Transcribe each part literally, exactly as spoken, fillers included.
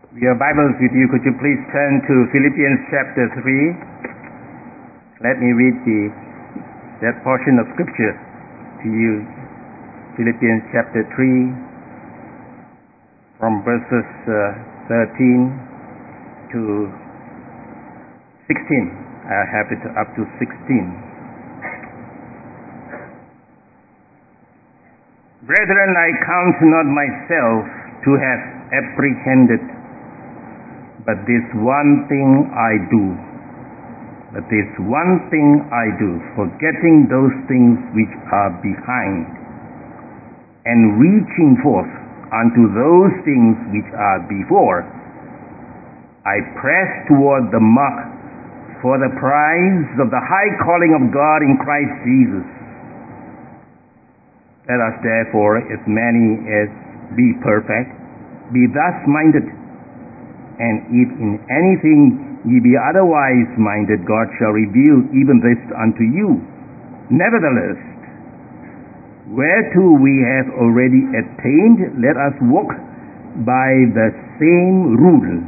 Your Bibles with you, could you please turn to Philippians chapter three? Let me read the, that portion of scripture to you. Philippians chapter three, from verses uh, thirteen to sixteen. I have it up to sixteen. Brethren, I count not myself to have apprehended, but this one thing I do, but this one thing I do, forgetting those things which are behind, and reaching forth unto those things which are before, I press toward the mark for the prize of the high calling of God in Christ Jesus. Let us therefore, as many as be perfect, be thus minded. And if in anything ye be otherwise minded, God shall reveal even this unto you. Nevertheless, whereto we have already attained, let us walk by the same rule.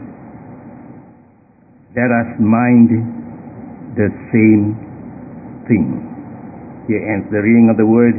Let us mind the same thing. Here ends the reading of the word.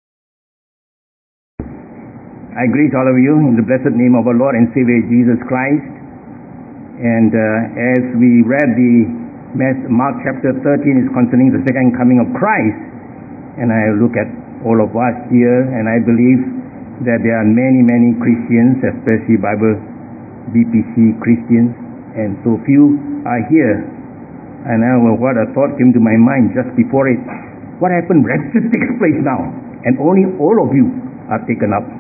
I greet all of you in the blessed name of our Lord and Savior Jesus Christ. And uh, as we read the Mark chapter thirteen is concerning the second coming of Christ, and I look at all of us here, and I believe that there are many, many Christians, especially Bible B P C Christians, and so few are here. And I well, what a thought came to my mind just before it. What happened? Rapture takes place now, and only all of you are taken up.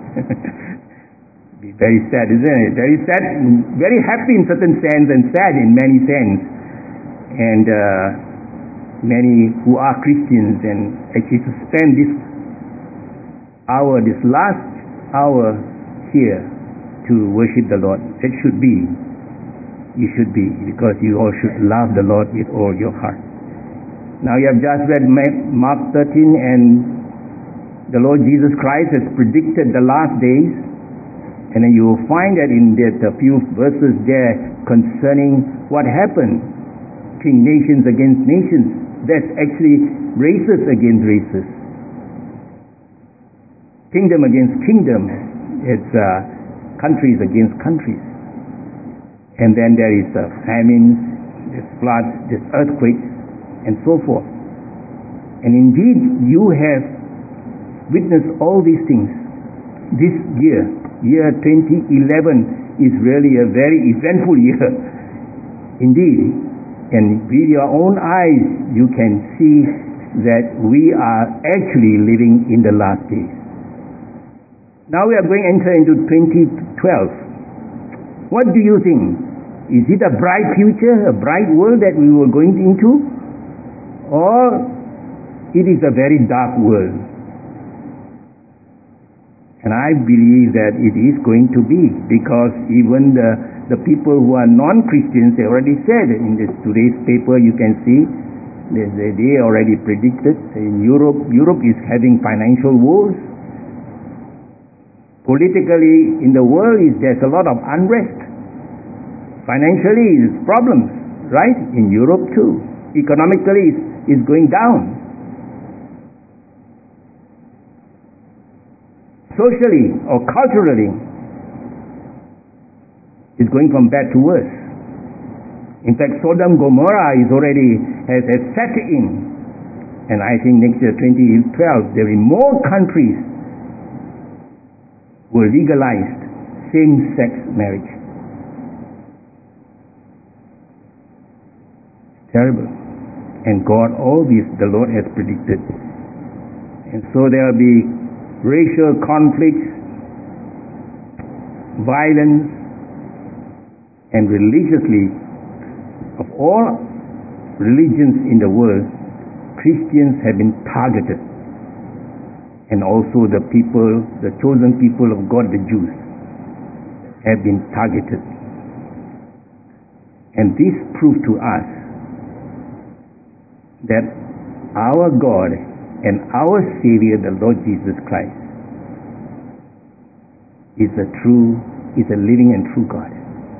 Be very sad, isn't it? Very sad, very happy in certain sense, and sad in many sense. And uh, many who are Christians and actually to spend this hour, this last hour here to worship the Lord. It should be. You should be, because you all should love the Lord with all your heart. Now you have just read Mark thirteen, and the Lord Jesus Christ has predicted the last days. And then you will find that in that a few verses there concerning what happened. King nations against nations. That's actually races against races. Kingdom against kingdom. It's uh, countries against countries. And then there is uh, famines, there's floods, there's earthquakes, and so forth. And indeed, you have witnessed all these things this year. Year twenty eleven is really a very eventful year indeed, and with your own eyes you can see that we are actually living in the last days. Now we are going to enter into twenty twelve. What do you think? Is it a bright future, a bright world that we were going into, or it is a very dark world? And I believe that it is going to be, because even the, the people who are non-Christians, they already said in this today's paper, you can see, they, they already predicted in Europe, Europe is having financial wars. Politically, in the world, is there's a lot of unrest. Financially, is problems, right? In Europe too. Economically, it's, it's going down. Socially or culturally, it's going from bad to worse. In fact, Sodom Gomorrah is already has, has set in, and I think next year, twenty twelve, there will be more countries will legalize same-sex marriage. Terrible. And God, all this the Lord has predicted. And so there will be racial conflicts, violence, and religiously, of all religions in the world, Christians have been targeted. And also the people, the chosen people of God, the Jews, have been targeted. And this proved to us that our God and our Savior, the Lord Jesus Christ, is a true, is a living and true God.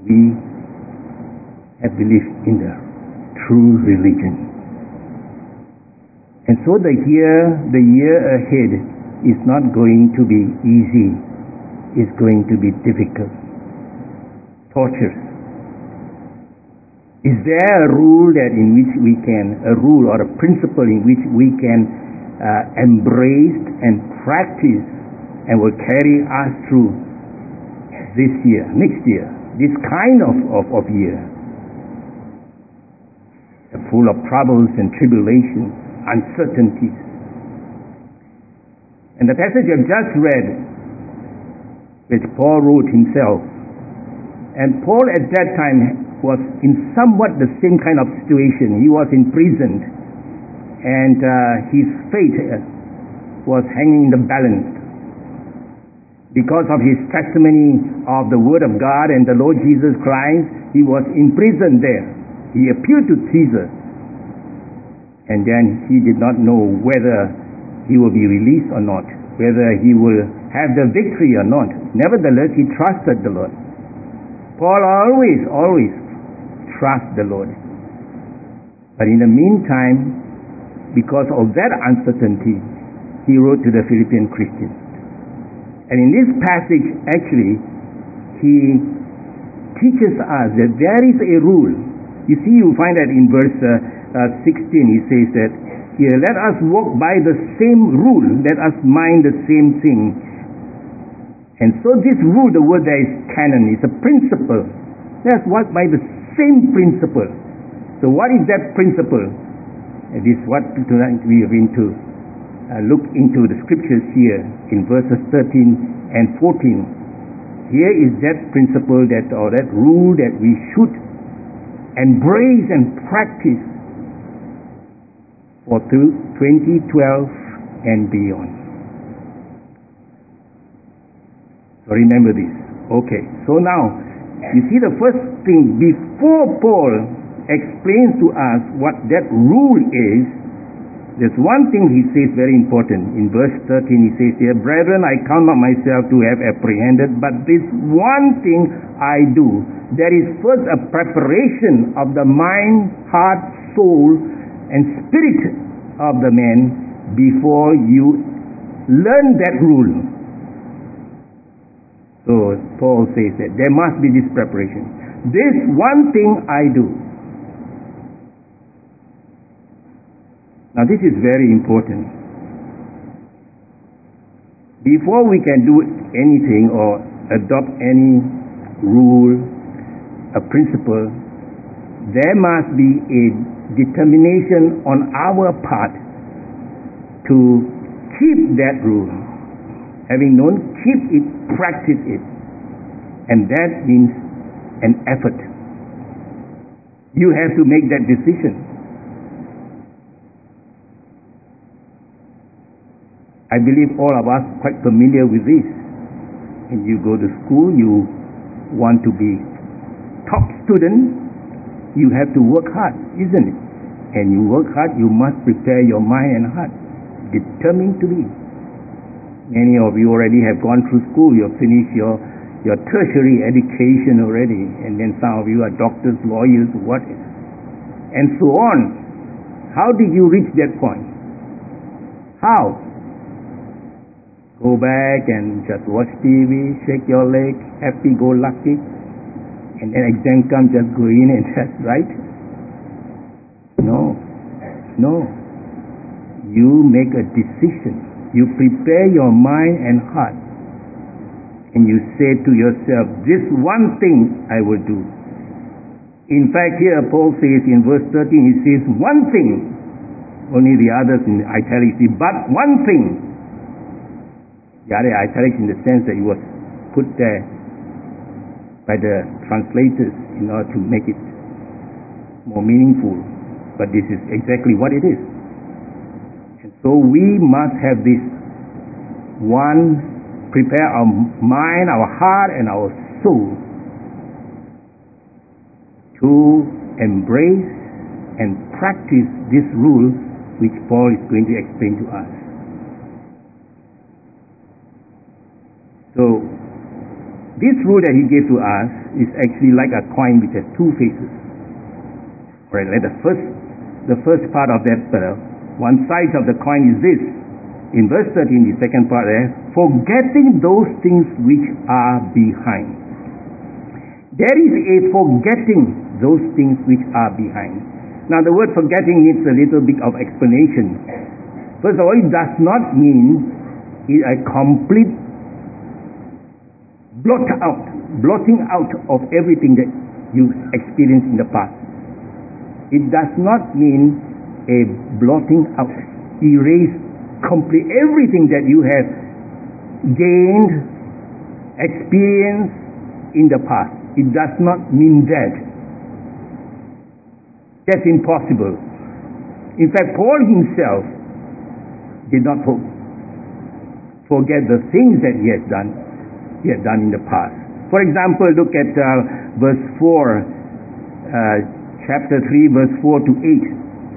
we have believed in the true religion. And so the year, the year ahead is not going to be easy. It's going to be difficult, torturous. Is there a rule that in which we can, a rule or a principle in which we can uh, embrace and practice and will carry us through this year, next year, this kind of, of, of year, full of troubles and tribulations, uncertainties? And the passage I've just read, which Paul wrote himself, and Paul at that time was in somewhat the same kind of situation. He was imprisoned, and uh, his fate was hanging in the balance. Because of his testimony of the Word of God and the Lord Jesus Christ, he was imprisoned there. He appealed to Caesar, and then he did not know whether he will be released or not, whether he will have the victory or not. Nevertheless, he trusted the Lord. Paul always, always trust the Lord. But in the meantime, because of that uncertainty, he wrote to the Philippian Christians. And in this passage, actually, he teaches us that there is a rule. You see, you find that in verse uh, uh, sixteen, he says that, here, let us walk by the same rule, let us mind the same thing. And so this rule, the word there is canon, is a principle. Let us walk by the same principle. So what is that principle? It is what tonight we are going to uh, look into the scriptures here in verses thirteen and fourteen. Here is that principle that, or that rule that we should embrace and practice for twenty twelve and beyond. So remember this. Okay, so now, you see the first thing, before Paul explains to us what that rule is, there's one thing he says very important. In verse thirteen he says here, brethren, I count not myself to have apprehended, but this one thing I do. There is first a preparation of the mind, heart, soul, and spirit of the man before you learn that rule. So Paul says that there must be this preparation. This one thing I do. Now this is very important. Before we can do anything or adopt any rule, a principle, there must be a determination on our part to keep that rule. Having known, keep it, practice it. And that means an effort. You have to make that decision. I believe all of us quite familiar with this. When you go to school, you want to be top student, you have to work hard, isn't it? And you work hard, you must prepare your mind and heart, determined to be. Many of you already have gone through school, you have finished your, your tertiary education already, and then some of you are doctors, lawyers, what, and so on. How did you reach that point? How? Go back and just watch T V, shake your leg, happy-go-lucky, and then exam comes, just go in and test, right? No. No. You make a decision. You prepare your mind and heart, and you say to yourself, this one thing I will do. In fact, here Paul says in verse thirteen, he says, one thing, only the others in italics, but one thing. The other italics in the sense that it was put there by the translators in order to make it more meaningful, but this is exactly what it is. So we must have this one, prepare our mind, our heart, and our soul to embrace and practice this rule which Paul is going to explain to us. So This rule that he gave to us is actually like a coin which has two faces. Alright, let the first, the first part of that, uh, one side of the coin is this. In verse thirteen, the second part there, forgetting those things which are behind. There is a forgetting those things which are behind. Now the word forgetting needs a little bit of explanation. First of all, it does not mean a complete blot out, blotting out of everything that you experienced in the past. It does not mean a blotting out, erase complete everything that you have gained, experienced in the past. It does not mean that. That's impossible. In fact, Paul himself did not forget the things that he has done, he had done in the past. For example, look at uh, verse four, uh, chapter three, verse four to eight.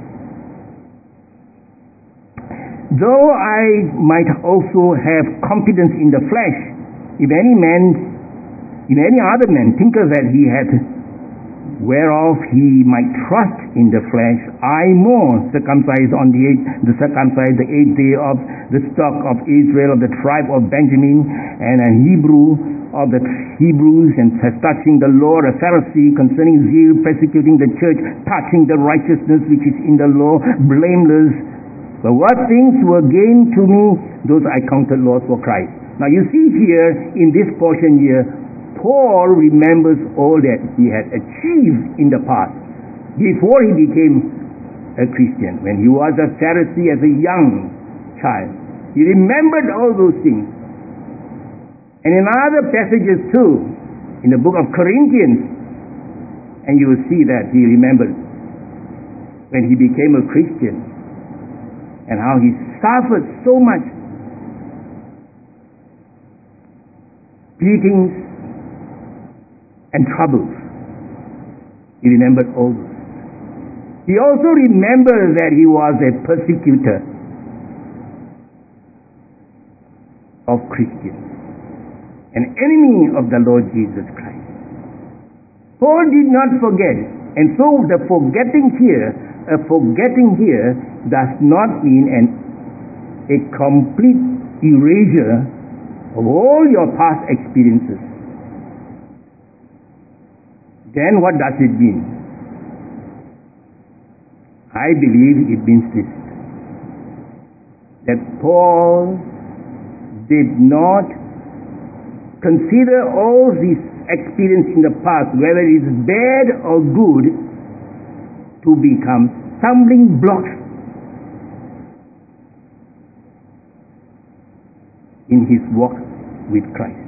Though I might also have confidence in the flesh, if any man, if any other man thinketh that he hath whereof he might trust in the flesh, I more circumcised on the eighth, the circumcised the eighth day of the stock of Israel, of the tribe of Benjamin, and a Hebrew of the Hebrews, and as touching the law, a Pharisee, concerning zeal, persecuting the church, touching the righteousness which is in the law, blameless. But what things were gained to me, those I counted loss for Christ. Now you see here, in this portion here, Paul remembers all that he had achieved in the past before he became a Christian. When he was a Pharisee as a young child, he remembered all those things. And in other passages too, in the book of Corinthians, and you will see that he remembered when he became a Christian and how he suffered so much beatings and troubles. He remembered all those. He also remembered that he was a persecutor of Christians, an enemy of the Lord Jesus Christ. Paul did not forget, and so the forgetting here, a forgetting here does not mean an, a complete erasure of all your past experiences. Then what does it mean? I believe it means this, that Paul did not consider all this experience in the past, whether it is bad or good, to become stumbling blocks in his walk with Christ.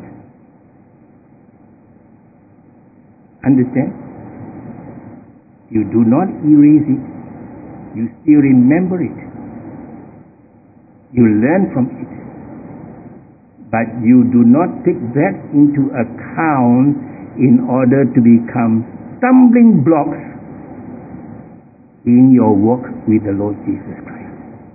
Understand? You do not erase it. You still remember it. You learn from it. But you do not take that into account in order to become stumbling blocks in your walk with the Lord Jesus Christ.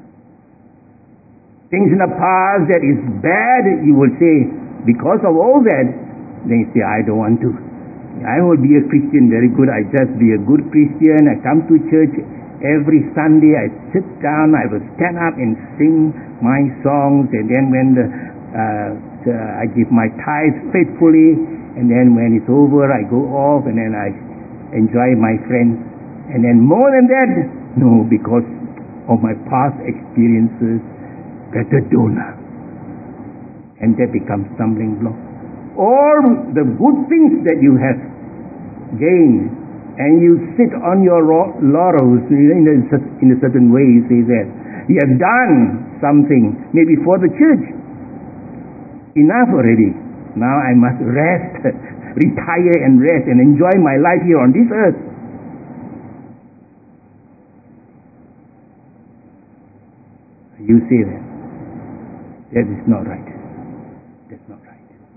Things in the past that is bad, you will say, because of all that, then you say, I don't want to. I will be a Christian, very good. I just be a good Christian. I come to church every Sunday. I sit down. I will stand up and sing my songs. And then when the, uh, the, I give my tithes faithfully. And then when it's over, I go off and then I enjoy my friends. And then more than that, no, because of my past experiences, better donor. And that becomes stumbling block. All the good things that you have gained, and you sit on your laurels in a, in a certain way, you say that you have done something maybe for the church. Enough already. Now I must rest, retire and rest and enjoy my life here on this earth. You say that. That is not right. That's not right.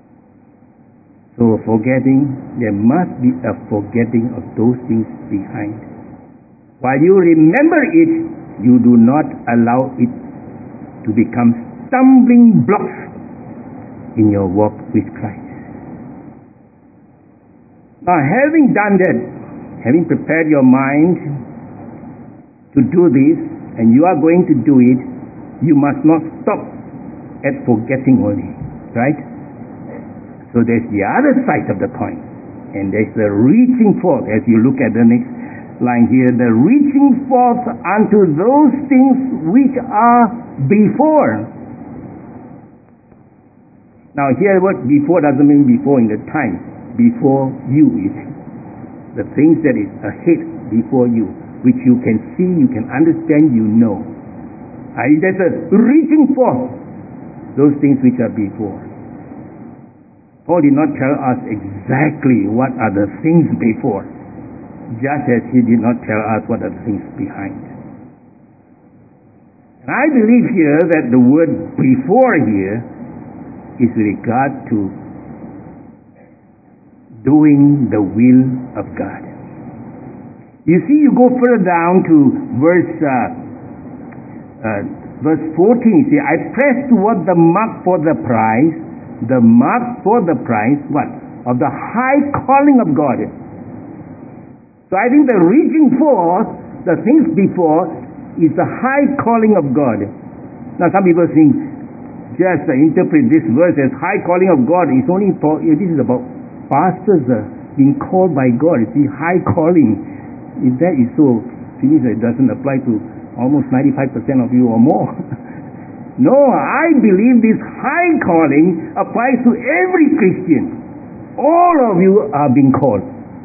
So forgetting, there must be a forgetting of those things behind. While you remember it, you do not allow it to become stumbling blocks in your walk with Christ. Now, having done that, having prepared your mind to do this, and you are going to do it, you must not stop at forgetting only, right? So there's the other side of the coin, and there's the reaching forth. As you look at the next line here, the reaching forth unto those things which are before. Now here, what before doesn't mean before in the time, before you, you see. The things that is ahead before you, which you can see, you can understand, you know. Uh, there's a reaching forth those things which are before. Paul did not tell us exactly what are the things before, just as he did not tell us what are the things behind. And I believe here that the word before here is with regard to doing the will of God. You see, you go further down to verse uh, uh, verse fourteen. See, I press toward the mark for the prize, the mark for the prize, what? Of the high calling of God. So I think the reaching forth, the things before, is the high calling of God. Now some people think, just uh, interpret this verse as high calling of God. It's only for, this is about pastors uh, being called by God. It's the high calling. If that is so, it doesn't apply to almost ninety-five percent of you or more. No, I believe this high calling applies to every Christian. All of you are being called.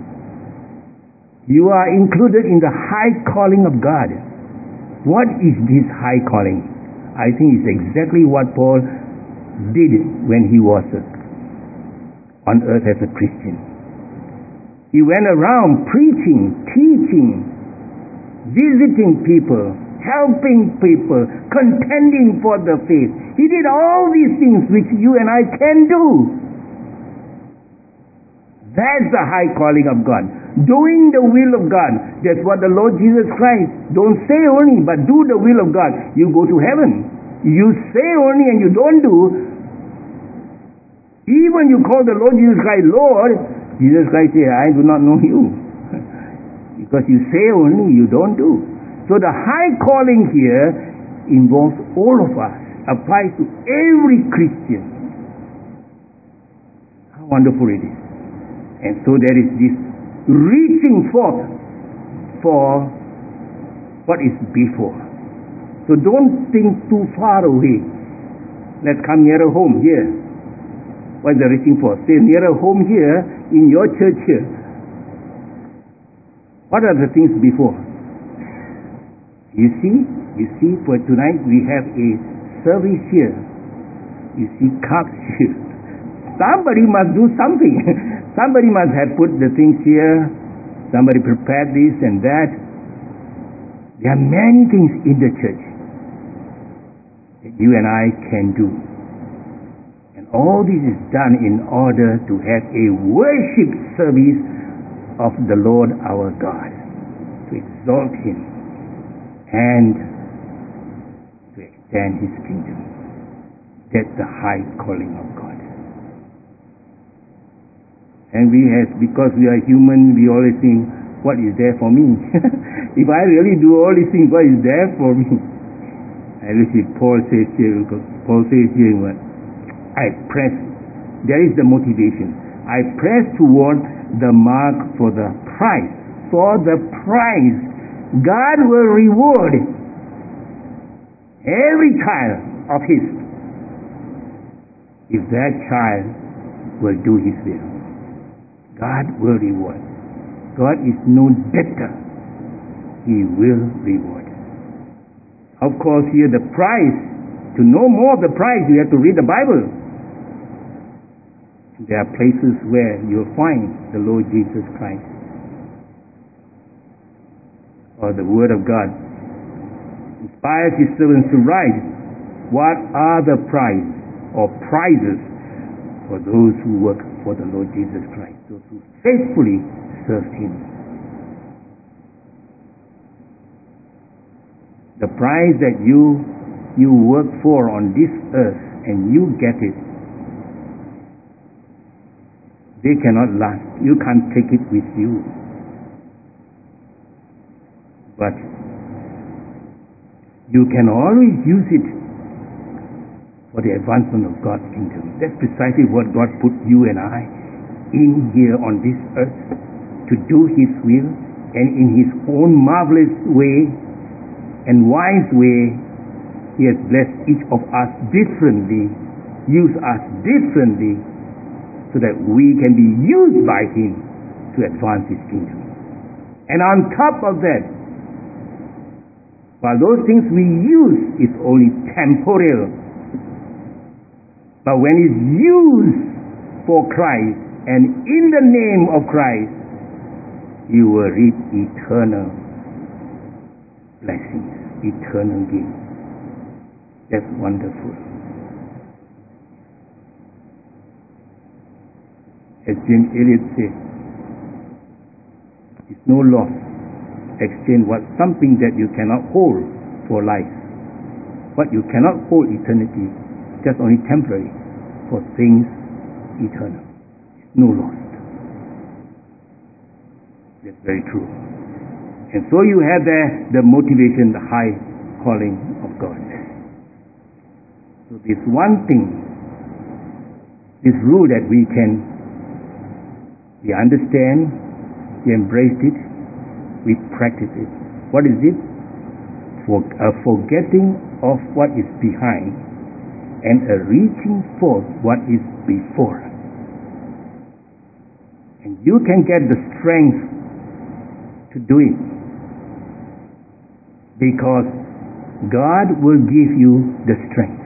You are included in the high calling of God. What is this high calling? I think it's exactly what Paul did when he was on earth as a Christian. He went around preaching, teaching, visiting people, helping people, contending for the faith. He did all these things which you and I can do. That's the high calling of God. Doing the will of God. That's what the Lord Jesus Christ. Don't say only, but do the will of God. You go to heaven. You say only and you don't do. Even you call the Lord Jesus Christ Lord, Jesus Christ said, I do not know you. Because you say only, you don't do. So the high calling here involves all of us, applies to every Christian. How wonderful it is. And so there is this reaching forth for what is before. So don't think too far away. Let's come nearer home here. What is the reaching forth? Say nearer home here, in your church here. What are the things before? You see, you see, for tonight we have a service here. You see cups here. Somebody must do something. Somebody must have put the things here. Somebody prepared this and that. There are many things in the church that you and I can do. And all this is done in order to have a worship service of the Lord our God, to exalt Him and to extend His kingdom. That's the high calling of God. And we have, because we are human, we always think, what is there for me? If I really do all these things, what is there for me? And you see, Paul says here, Paul says here, what? I press, there is the motivation. I press toward the mark for the prize. For the prize. God will reward every child of His if that child will do His will. God will reward. God is no debtor. He will reward. Of course, here the prize, to know more of the prize, you have to read the Bible. There are places where you'll find the Lord Jesus Christ, or the Word of God inspires His servants to write, what are the prize or prizes for those who work for the Lord Jesus Christ, those who faithfully serve Him. The prize that you you work for on this earth and you get it, They cannot last. You can't take it with you. But you can always use it for the advancement of God's kingdom. That's precisely what God put you and I in here on this earth, to do His will, and in His own marvelous way and wise way, He has blessed each of us differently, used us differently, so that we can be used by Him to advance His kingdom. And on top of that, while those things we use is only temporal, but when it's used for Christ and in the name of Christ, you will reap eternal blessings, eternal gain. That's wonderful. As James Elliot said, it's no loss exchange what something that you cannot hold for life. What you cannot hold eternity, just only temporary, for things eternal. It's no loss. That's very true. And so you have there the motivation, the high calling of God. So this one thing, this rule that we can, we understand, we embrace it, we practice it. What is it? For a forgetting of what is behind and a reaching forth what is before. And you can get the strength to do it because God will give you the strength.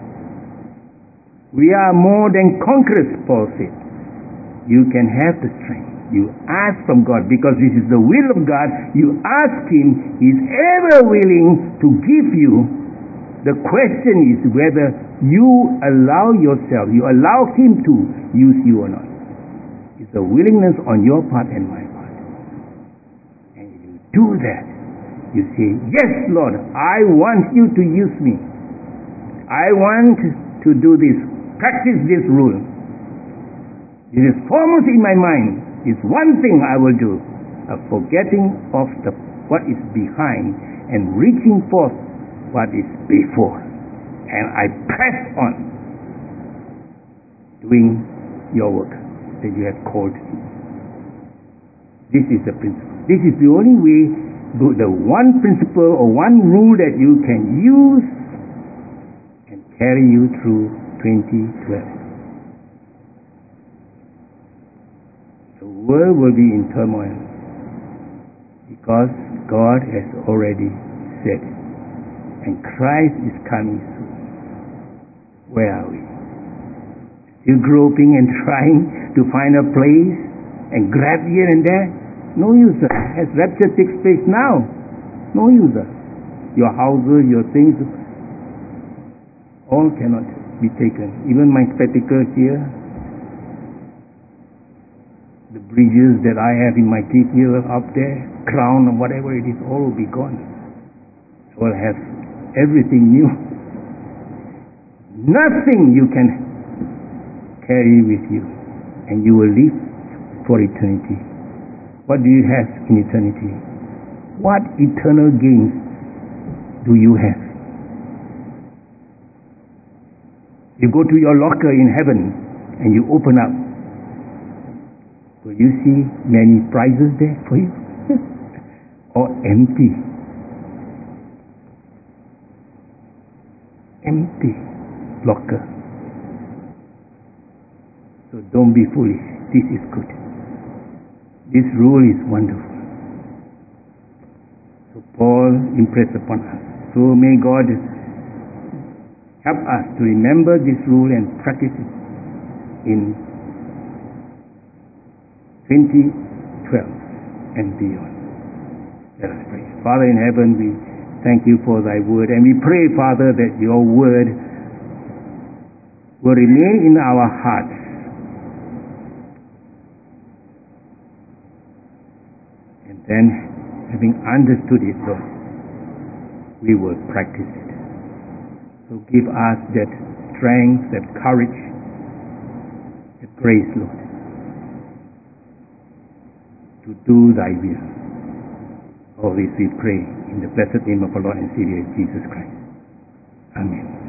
We are more than conquerors, Paul said. You can have the strength. You ask from God because this is the will of God. You ask Him. He is ever willing to give you. The question is whether you allow yourself, you allow Him to use you or not. It's the willingness on your part and my part. And if you do that, you say, yes, Lord, I want you to use me. I want to do this, practice this rule. It is foremost in my mind. It's one thing I will do, a forgetting of the what is behind and reaching forth what is before. And I press on doing your work that you have called me. This is the principle. This is the only way, the one principle or one rule that you can use and carry you through twenty twelve. The world will be in turmoil because God has already said it. And Christ is coming soon. Where are we? Still groping and trying to find a place and grab here and there? No use. As rapture takes place now, no use. Your houses, your things, all cannot be taken. Even my spectacles here, the bridges that I have in my teeth here up there, crown or whatever it is, all will be gone. So I'll have everything new. Nothing you can carry with you, and you will live for eternity. What do you have in eternity? What eternal gains do you have? You go to your locker in heaven and you open up. Will you see many prizes there for you? Or empty? Empty locker. So don't be foolish. This is good. This rule is wonderful. So Paul impressed upon us. So may God help us to remember this rule and practice it in twenty twelve and beyond. Let us pray. Father in heaven, we thank you for thy word, and we pray, Father, that your word will remain in our hearts. And then, having understood it, Lord, we will practice it. So give us that strength, that courage, that grace, Lord, to do thy will. All this we pray in the blessed name of our Lord and Savior Jesus Christ. Amen.